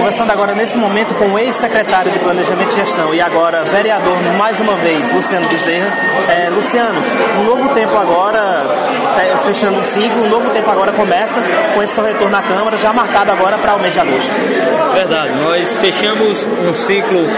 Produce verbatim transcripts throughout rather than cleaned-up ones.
Conversando agora nesse momento com o ex-secretário de Planejamento e Gestão e agora vereador mais uma vez, Luciano Bezerra. É, Luciano, um novo tempo agora, fechando um ciclo, um novo tempo agora começa com esse seu retorno à Câmara, já marcado agora para o mês de agosto. Verdade, nós fechamos um ciclo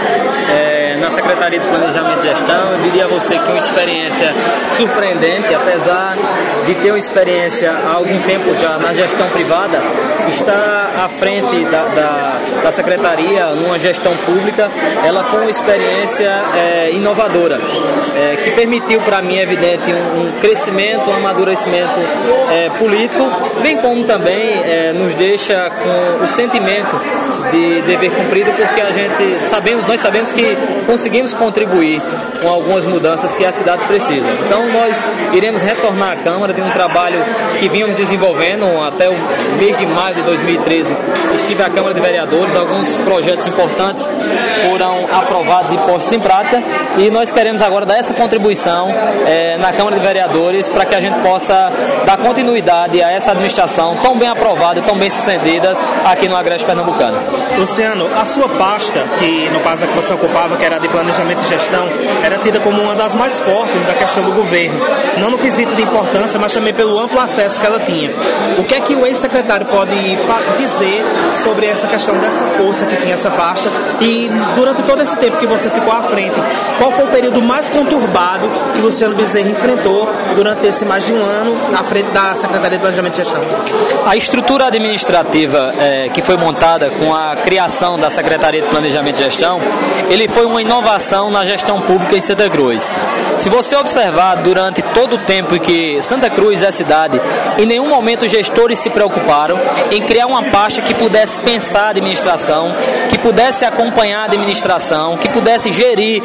é, na Secretaria de Planejamento e Gestão. Eu diria a você que é uma experiência surpreendente, apesar de ter uma experiência há algum tempo já na gestão privada, estar à frente da, da, da Secretaria numa gestão pública, ela foi uma experiência é, inovadora, é, que permitiu para mim, é evidente, um, um crescimento, um amadurecimento é, político, bem como também é, nos deixa com o sentimento de dever cumprido, porque a gente sabemos, nós sabemos que conseguimos contribuir com algumas mudanças que a cidade precisa. Então nós iremos retornar à Câmara de um trabalho que vínhamos desenvolvendo até o mês de maio de dois mil e treze. Estive à Câmara de Vereadores, alguns projetos importantes foram aprovados e postos em prática, e nós queremos agora dar essa contribuição é, na Câmara de Vereadores para que a gente possa dar continuidade a essa administração tão bem aprovada, tão bem sucedida aqui no Agreste Pernambucano. Luciano, a sua pasta, que no caso a que você ocupava, que era de Planejamento e Gestão, era tida como uma das mais fortes da questão do governo, não no quesito de importância, mas também pelo amplo acesso que ela tinha. O que é que o ex-secretário pode dizer sobre essa questão dessa força que tinha essa pasta, e durante todo esse tempo que você ficou à frente, qual foi o período mais conturbado que Luciano Bezerra enfrentou durante esse mais de um ano à frente da Secretaria de Planejamento e Gestão? A estrutura administrativa é, que foi montada com a criação da Secretaria de Planejamento e Gestão, ele foi uma inovação na gestão pública em Santa Cruz. Se você observar durante todo o tempo que Santa Cruz é cidade, em nenhum momento os gestores se preocuparam em criar uma pasta que pudesse pensar a administração, que pudesse acompanhar a administração, que pudesse gerir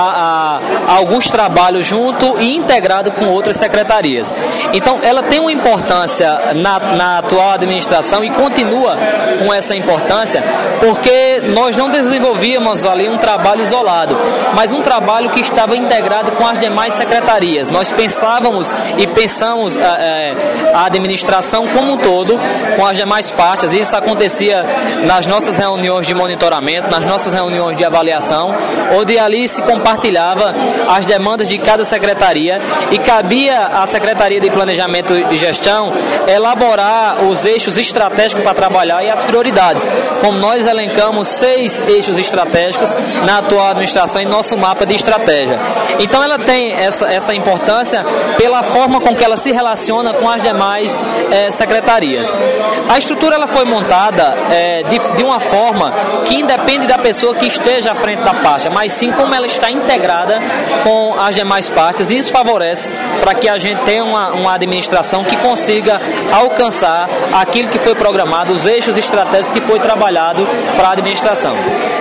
a, a, a alguns trabalhos junto e integrado com outras secretarias. Então, ela tem uma importância na, na atual administração e continua com essa importância, porque nós não desenvolvíamos ali um trabalho isolado, mas um trabalho que estava integrado com as demais secretarias. Nós pensávamos e pensamos é, a administração como um todo, com as demais partes. Isso acontecia nas nossas reuniões de monitoramento, nas nossas reuniões de avaliação, onde ali se compartilhava as demandas de cada secretaria e cabia à Secretaria de Planejamento e Gestão elaborar os eixos estratégicos para trabalhar e as prioridades. Como nós elencamos seis eixos estratégicos na atual administração em nosso mapa de estratégia. Então ela tem essa, essa importância pela forma com que ela se relaciona com as demais eh, secretarias. A estrutura ela foi montada eh, de, de uma forma que independe da pessoa que esteja à frente da pasta, mas sim como ela está integrada com as demais partes, e isso favorece para que a gente tenha uma, uma administração que consiga alcançar aquilo que foi programado, os eixos estratégicos que foi trabalhado para a administração.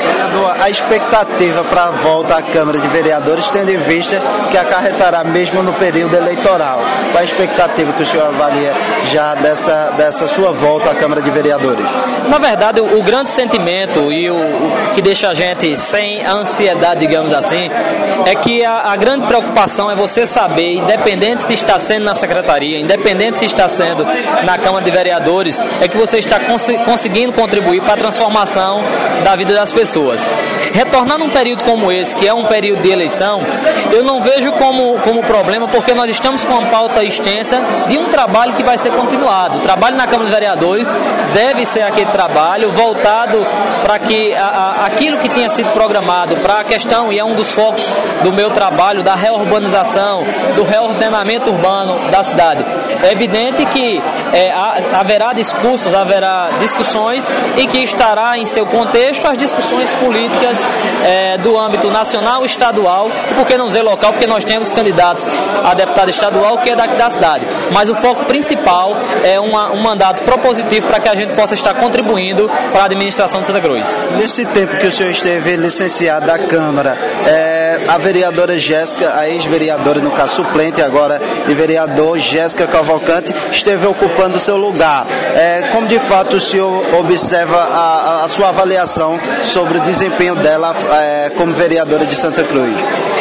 A expectativa para a volta à Câmara de Vereadores, tendo em vista que acarretará mesmo no período eleitoral. Qual a expectativa que o senhor avalia já dessa, dessa sua volta à Câmara de Vereadores? Na verdade, o, o grande sentimento e o, o que deixa a gente sem ansiedade, digamos assim, é que a, a grande preocupação é você saber, independente se está sendo na Secretaria, independente se está sendo na Câmara de Vereadores, é que você está cons- conseguindo contribuir para a transformação da vida das pessoas. Retornar num período como esse, que é um período de eleição, eu não vejo como, como problema, porque nós estamos com uma pauta extensa de um trabalho que vai ser continuado. O trabalho na Câmara de Vereadores deve ser aquele trabalho voltado para que a, a, aquilo que tinha sido programado para a questão, e é um dos focos do meu trabalho, da reurbanização, do reordenamento urbano da cidade. É evidente que é, haverá discursos, haverá discussões e que estará em seu contexto as discussões políticas é, do âmbito nacional, estadual e, por que não dizer, local, porque nós temos candidatos a deputado estadual que é daqui da cidade. Mas o foco principal é uma, um mandato propositivo para que a gente possa estar contribuindo para a administração de Santa Cruz. Nesse tempo que o senhor esteve licenciado da Câmara, é, a vereadora Jéssica, a ex-vereadora, no caso suplente agora, e vereador Jéssica Cavalcante, esteve ocupando o seu lugar. É, como de fato o senhor observa a, a sua avaliação sobre o desempenho dela é, como vereadora de Santa Cruz?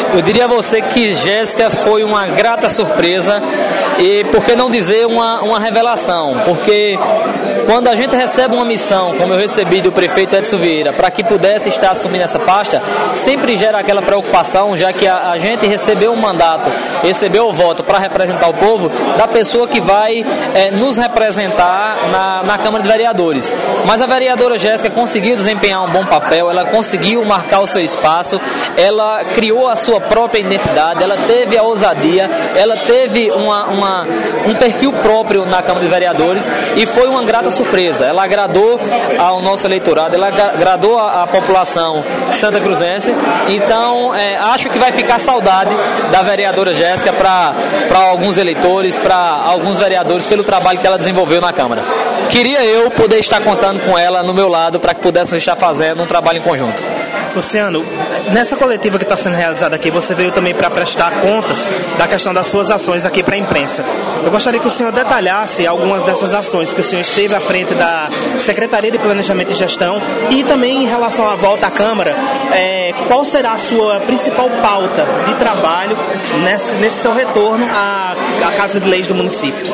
Eu diria a você que Jéssica foi uma grata surpresa e, por que não dizer, uma, uma revelação, porque quando a gente recebe uma missão, como eu recebi do prefeito Edson Vieira, para que pudesse estar assumindo essa pasta, sempre gera aquela preocupação, já que a, a gente recebeu um mandato, recebeu o voto para representar o povo, da pessoa que vai é, nos representar na, na Câmara de Vereadores. Mas a vereadora Jéssica conseguiu desempenhar um bom papel, ela conseguiu marcar o seu espaço, ela criou a sua própria identidade, ela teve a ousadia, ela teve uma, uma, um perfil próprio na Câmara de Vereadores e foi uma grata surpresa. Ela agradou ao nosso eleitorado, ela agradou a, a população santa cruzense, então é, acho que vai ficar saudade da vereadora Jéssica para alguns eleitores, para alguns vereadores, pelo trabalho que ela desenvolveu na Câmara. Queria eu poder estar contando com ela no meu lado para que pudéssemos estar fazendo um trabalho em conjunto. Luciano, nessa coletiva que está sendo realizada aqui, você veio também para prestar contas da questão das suas ações aqui para a imprensa. Eu gostaria que o senhor detalhasse algumas dessas ações que o senhor esteve à frente da Secretaria de Planejamento e Gestão e também em relação à volta à Câmara, é, qual será a sua principal pauta de trabalho nesse, nesse seu retorno à, à Casa de Leis do município?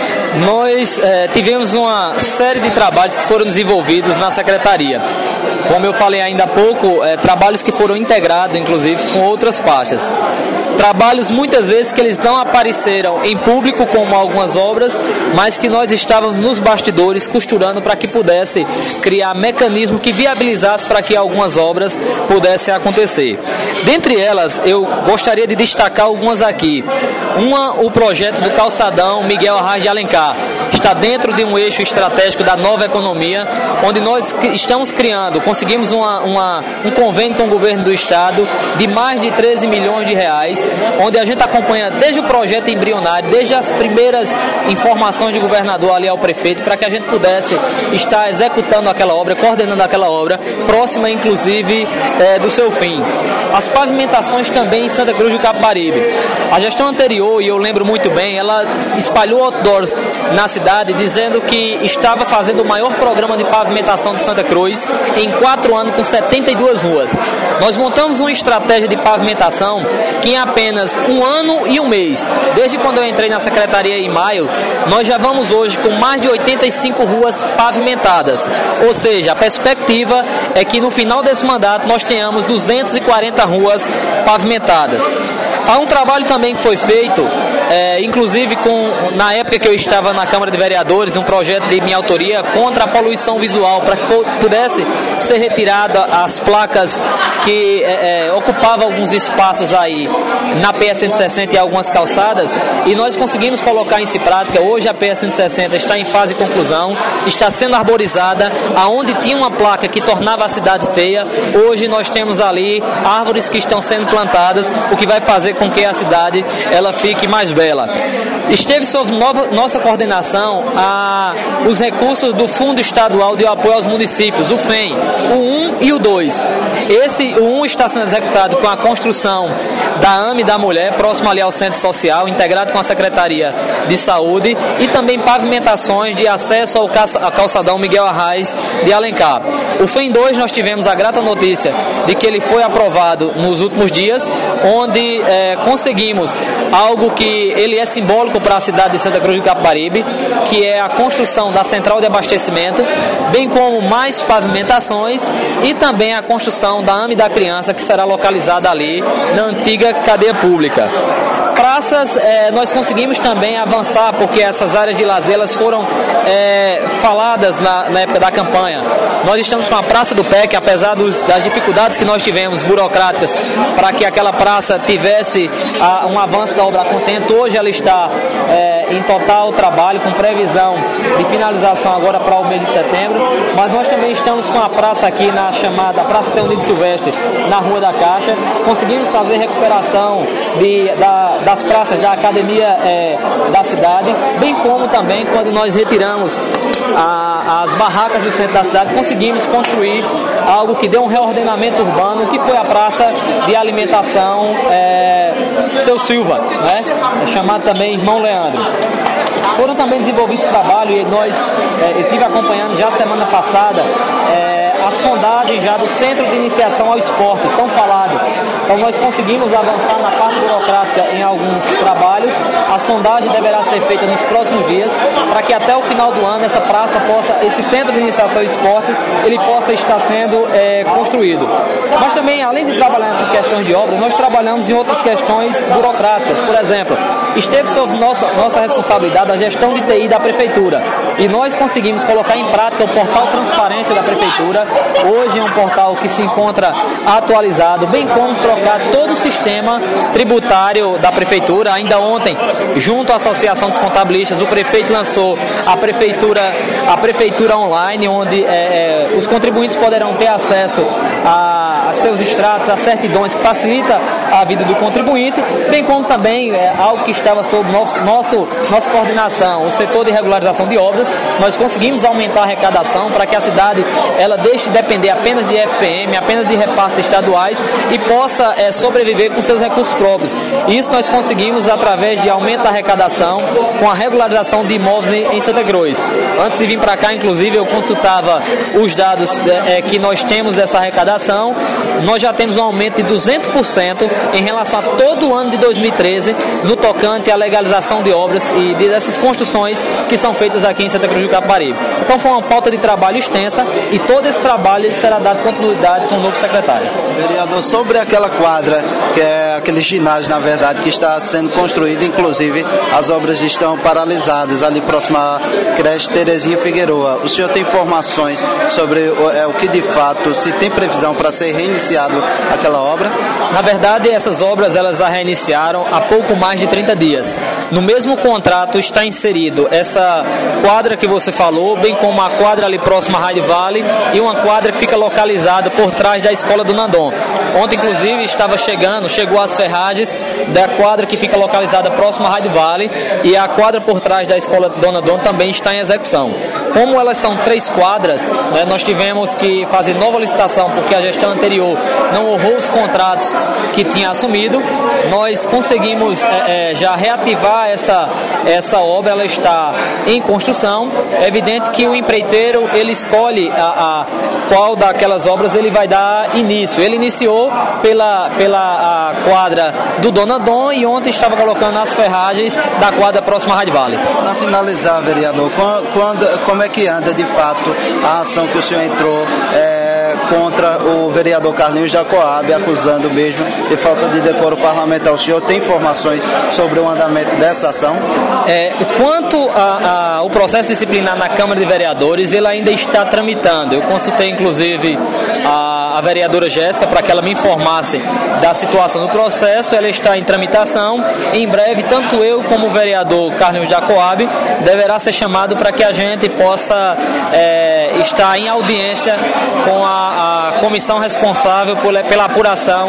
Nós é, tivemos uma série de trabalhos que foram desenvolvidos na Secretaria. Como eu falei ainda há pouco, é, trabalhos que foram integrados, inclusive, com outras pastas. Trabalhos, muitas vezes, que eles não apareceram em público, como algumas obras, mas que nós estávamos nos bastidores costurando para que pudesse criar mecanismo que viabilizasse para que algumas obras pudessem acontecer. Dentre elas, eu gostaria de destacar algumas aqui. Uma, o projeto do calçadão Miguel Arraes de Alencar. Está dentro de um eixo estratégico da nova economia, onde nós estamos criando, conseguimos uma, uma, um convênio com o governo do estado de mais de treze milhões de reais, onde a gente acompanha desde o projeto embrionário, desde as primeiras informações de governador ali ao prefeito, para que a gente pudesse estar executando aquela obra, coordenando aquela obra, próxima inclusive é, do seu fim. As pavimentações também em Santa Cruz do Capibaribe. A gestão anterior, e eu lembro muito bem, ela espalhou outdoors na cidade dizendo que estava fazendo o maior programa de pavimentação de Santa Cruz em quatro anos com setenta e duas ruas. Nós montamos uma estratégia de pavimentação que em apenas um ano e um mês, desde quando eu entrei na secretaria em maio, nós já vamos hoje com mais de oitenta e cinco ruas pavimentadas. Ou seja, a perspectiva é que no final desse mandato nós tenhamos duzentas e quarenta ruas pavimentadas. Há um trabalho também que foi feito, é, inclusive com, na época que eu estava na Câmara de Vereadores, um projeto de minha autoria contra a poluição visual, para que for, pudesse ser retirada as placas que é, é, ocupavam alguns espaços aí na P S cento e sessenta e algumas calçadas, e nós conseguimos colocar isso em prática. Hoje a P S cento e sessenta está em fase de conclusão, está sendo arborizada, aonde tinha uma placa que tornava a cidade feia, hoje nós temos ali árvores que estão sendo plantadas, o que vai fazer com que a cidade ela fique mais bela. Esteve sob nova, nossa coordenação a, os recursos do Fundo Estadual de Apoio aos Municípios, o F E M, o um e o dois. Esse, o um está sendo executado com a construção da A M E da Mulher, próximo ali ao Centro Social, integrado com a Secretaria de Saúde, e também pavimentações de acesso ao, calça, ao calçadão Miguel Arraes de Alencar. O F E M dois, nós tivemos a grata notícia de que ele foi aprovado nos últimos dias, onde é, conseguimos algo que ele é simbólico para a cidade de Santa Cruz do Capibaribe, que é a construção da central de abastecimento, bem como mais pavimentações e também a construção da A M E da Criança, que será localizada ali na antiga cadeia pública. Praças, eh, nós conseguimos também avançar, porque essas áreas de lazer elas foram eh, faladas na, na época da campanha. Nós estamos com a Praça do P E C, apesar dos, das dificuldades que nós tivemos burocráticas para que aquela praça tivesse a, um avanço da obra a contento. Hoje ela está eh, em total trabalho, com previsão de finalização agora para o mês de setembro, mas nós também estamos com a praça aqui na chamada Praça Teonildo Silvestre, na Rua da Caixa. Conseguimos fazer recuperação de, da das praças da academia é, da cidade, bem como também quando nós retiramos a, as barracas do centro da cidade, conseguimos construir algo que deu um reordenamento urbano, que foi a praça de alimentação é, Seu Silva, né? É chamado também Irmão Leandro. Foram também desenvolvidos trabalho e nós, é, eu estive acompanhando já semana passada é, a sondagem já do Centro de Iniciação ao Esporte, tão falado, Então nós conseguimos avançar na parte burocrática em alguns trabalhos. A sondagem deverá ser feita nos próximos dias para que até o final do ano essa praça possa, esse centro de iniciação e esporte, ele possa estar sendo é, construído. Mas também, além de trabalhar nessas questões de obras, nós trabalhamos em outras questões burocráticas. Por exemplo, esteve sob nossa, nossa responsabilidade a gestão de T I da Prefeitura e nós conseguimos colocar em prática o portal Transparência da Prefeitura. Hoje é um portal que se encontra atualizado, bem como trocar todo o sistema tributário da Prefeitura. Ainda ontem, junto à Associação dos Contabilistas, o prefeito lançou a Prefeitura, a Prefeitura Online, onde é, os contribuintes poderão ter acesso a, a seus extratos, a certidões, que facilita a vida do contribuinte, bem como também é, algo que estava sob nosso, nosso, nossa coordenação, o setor de regularização de obras. Nós conseguimos aumentar a arrecadação para que a cidade ela deixe de depender apenas de F P M, apenas de repasses estaduais e possa é, sobreviver com seus recursos próprios. Isso nós conseguimos através de aumento da arrecadação com a regularização de imóveis em, em Santa Cruz. Antes de vir para cá, inclusive, eu consultava os dados é, que nós temos dessa arrecadação. Nós já temos um aumento de duzentos por cento em relação a todo o ano de dois mil e treze no tocante à legalização de obras e dessas construções que são feitas aqui em Santa Cruz do Capibaribe. Então foi uma pauta de trabalho extensa e todo esse trabalho será dado continuidade com o novo secretário. Vereador, sobre aquela quadra, que é aquele ginásio, na verdade, que está sendo construído, inclusive as obras estão paralisadas ali próximo à creche Terezinha Figueroa. O senhor tem informações sobre o, é, o que de fato, se tem previsão para ser reiniciado aquela obra? Na verdade, essas obras elas já reiniciaram há pouco mais de trinta dias. No mesmo contrato está inserido essa quadra que você falou, bem como a quadra ali próxima à Rádio Vale e uma quadra que fica localizada por trás da Escola do Nandon. Ontem, inclusive, estava chegando, chegou as ferragens da quadra que fica localizada próxima à Rádio Vale e a quadra por trás da Escola do Nandon também está em execução. Como elas são três quadras, né, nós tivemos que fazer nova licitação porque a gestão anterior não honrou os contratos que tinha assumido. Nós conseguimos é, é, já reativar essa, essa obra, ela está em construção. É evidente que o empreiteiro ele escolhe a, a qual daquelas obras ele vai dar início. Ele iniciou pela, pela a quadra do Dona Dom e ontem estava colocando as ferragens da quadra próxima à Rádio Vale. Para finalizar, vereador, quando, como é que anda de fato a ação que o senhor entrou é, contra o vereador Carlinhos da Coab, acusando mesmo de falta de decoro parlamentar? O senhor tem informações sobre o andamento dessa ação? É, quanto ao processo disciplinar na Câmara de Vereadores, ele ainda está tramitando. Eu consultei, inclusive, a, a vereadora Jéssica para que ela me informasse da situação do processo. Ela está em tramitação. Em breve, tanto eu como o vereador Carlinhos da Coab deverá ser chamado para que a gente possa é, estar em audiência com a, a comissão responsável por, pela apuração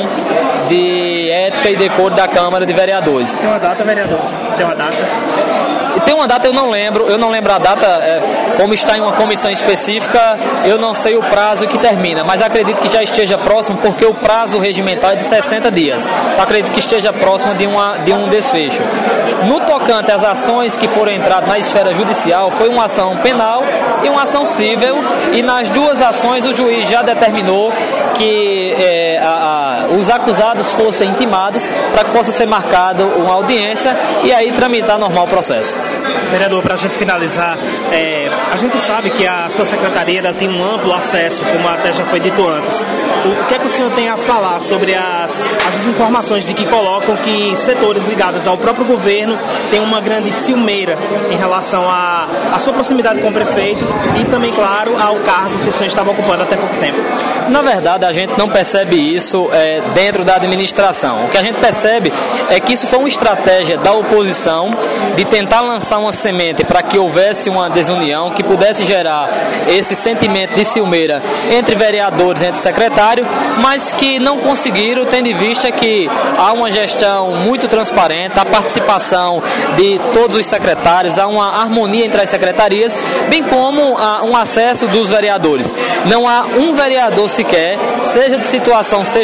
de ética e decoro da Câmara de Vereadores. Tem uma data, vereador? Tem uma data? Tem uma data, eu não lembro, eu não lembro a data, é, como está em uma comissão específica, eu não sei o prazo que termina, mas acredito que já esteja próximo, porque o prazo regimental é de sessenta dias. Então acredito que esteja próximo de, uma, de um desfecho. No tocante às ações que foram entradas na esfera judicial, foi uma ação penal e uma ação civil, e nas duas ações o juiz já determinou que é, a, a, os acusados fossem intimados para que possa ser marcado uma audiência e aí tramitar normal o processo. Vereador, para a gente finalizar, é, a gente sabe que a sua secretaria ela tem um amplo acesso, como até já foi dito antes. O que é que o senhor tem a falar sobre as, as informações de que colocam que setores ligados ao próprio governo têm uma grande ciumeira em relação à a, a sua proximidade com o prefeito e também, claro, ao cargo que o senhor estava ocupando até pouco tempo? Na verdade, a gente não percebe isso é, dentro da administração. O que a gente percebe é que isso foi uma estratégia da oposição de tentar lançar uma semente para que houvesse uma desunião, que pudesse gerar esse sentimento de ciumeira entre vereadores, entre secretários, mas que não conseguiram, tendo em vista que há uma gestão muito transparente, a participação de todos os secretários, há uma harmonia entre as secretarias, bem como há um acesso dos vereadores. Não há um vereador sequer, seja de situação, seja de oposição,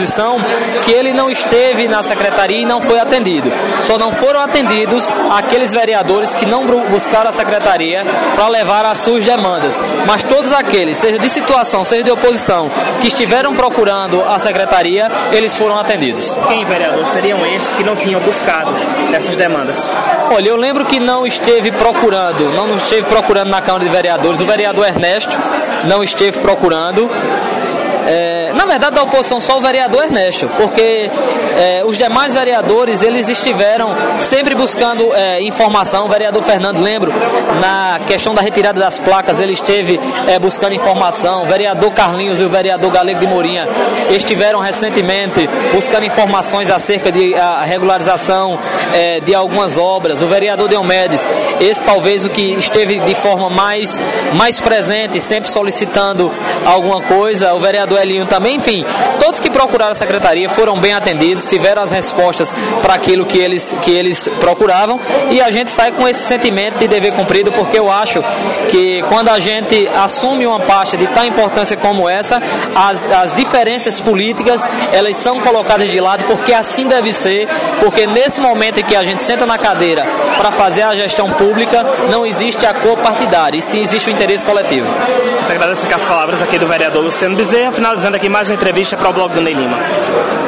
oposição que ele não esteve na secretaria e não foi atendido. Só não foram atendidos aqueles vereadores que não buscaram a secretaria para levar as suas demandas. Mas todos aqueles, seja de situação, seja de oposição, que estiveram procurando a secretaria, eles foram atendidos. Quem, vereador, seriam esses que não tinham buscado essas demandas? Olha, eu lembro que não esteve procurando, não esteve procurando na Câmara de Vereadores, o vereador Ernesto não esteve procurando. É, na verdade, da oposição só o vereador Ernesto, porque é, os demais vereadores, eles estiveram sempre buscando é, informação. O vereador Fernando, lembro, na questão da retirada das placas, ele esteve é, buscando informação. O vereador Carlinhos e o vereador Galego de Mourinha estiveram recentemente buscando informações acerca de a regularização é, de algumas obras. O vereador Diomedes, esse talvez o que esteve de forma mais, mais presente, sempre solicitando alguma coisa. O vereador Elinho também, enfim, todos que procuraram a secretaria foram bem atendidos, tiveram as respostas para aquilo que eles, que eles procuravam, e a gente sai com esse sentimento de dever cumprido, porque eu acho que quando a gente assume uma pasta de tal importância como essa, as, as diferenças políticas, elas são colocadas de lado, porque assim deve ser, porque nesse momento em que a gente senta na cadeira para fazer a gestão pública, não existe a cor partidária, e sim existe o interesse coletivo. Eu agradeço aqui as palavras aqui do vereador Luciano Bezerra, finalizando aqui mais uma entrevista para o blog do Ney Lima.